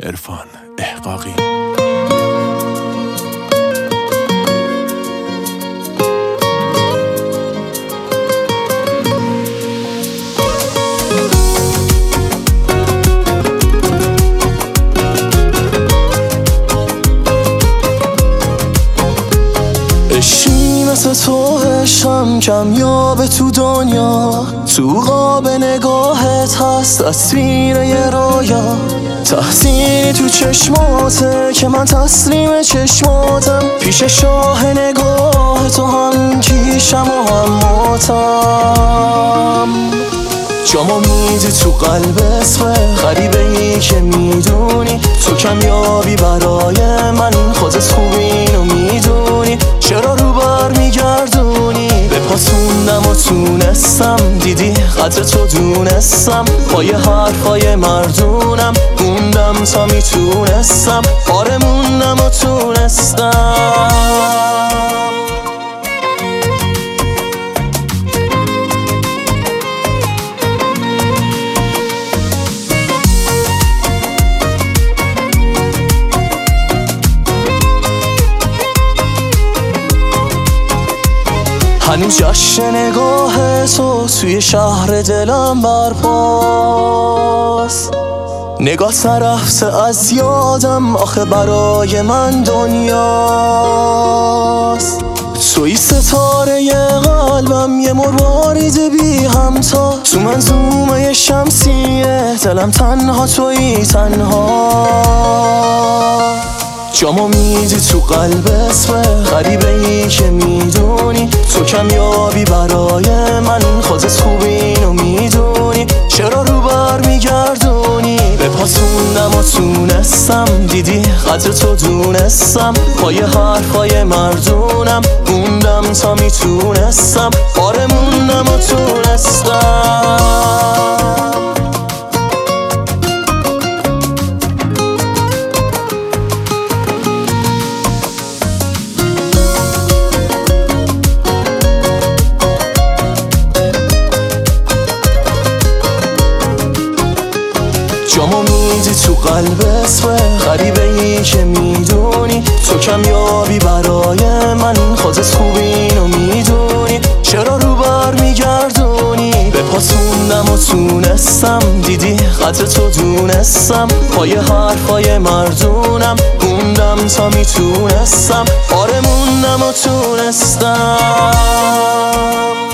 عرفان احقاقی. عشقی مثل تو عشقم کمیابه تو دنیا، تو قاب نگاهت هست تصویر یه رویا، تحسینی تو چشماته که من تسلیم چشماتم، پیش شاه نگاه تو هم کیشم و هم ماتم. جامو میدی تو قلب اسمه غریبه ای که میدونی تو کمیابی برای من، خودت خوب اینو میدونی، چرا رو بر میگردونی؟ به پاسوندم و تونستم، دیدی قدر تو دونستم، پای حرفای مردونم موندم تا میتونستم، آره موندم و تونستم. هنوز جشن نگاه تو توی شهر دلم برپاست، نگاه رفته از یادم، آخه برای من دنیاست. توی ستاره قلبم یه مروارید بی همتا، تو منظومه شمسیه دلم تنها توی تنها. جامو میدی تو قلب اسمه غریبه ای که میدونی تو کمیابی برای من، خودت خوب اینو میدونی، چرا رو بر میگردونی؟ به پاسوندم و تونستم، دیدی قدر تو دونستم، پای حرفای مردونم موندم تا میتونستم، آره موندم و تونستم. جامو میدی تو قلب اسمه غریبه ای که میدونی تو کمیابی برای من، خودت خوب اینو میدونی، چرا رو بر میگردونی؟ به پاسوندم و تونستم، دیدی قدر تو دونستم، پای حرفای مردونم موندم تا میتونستم، آره موندم و تونستم.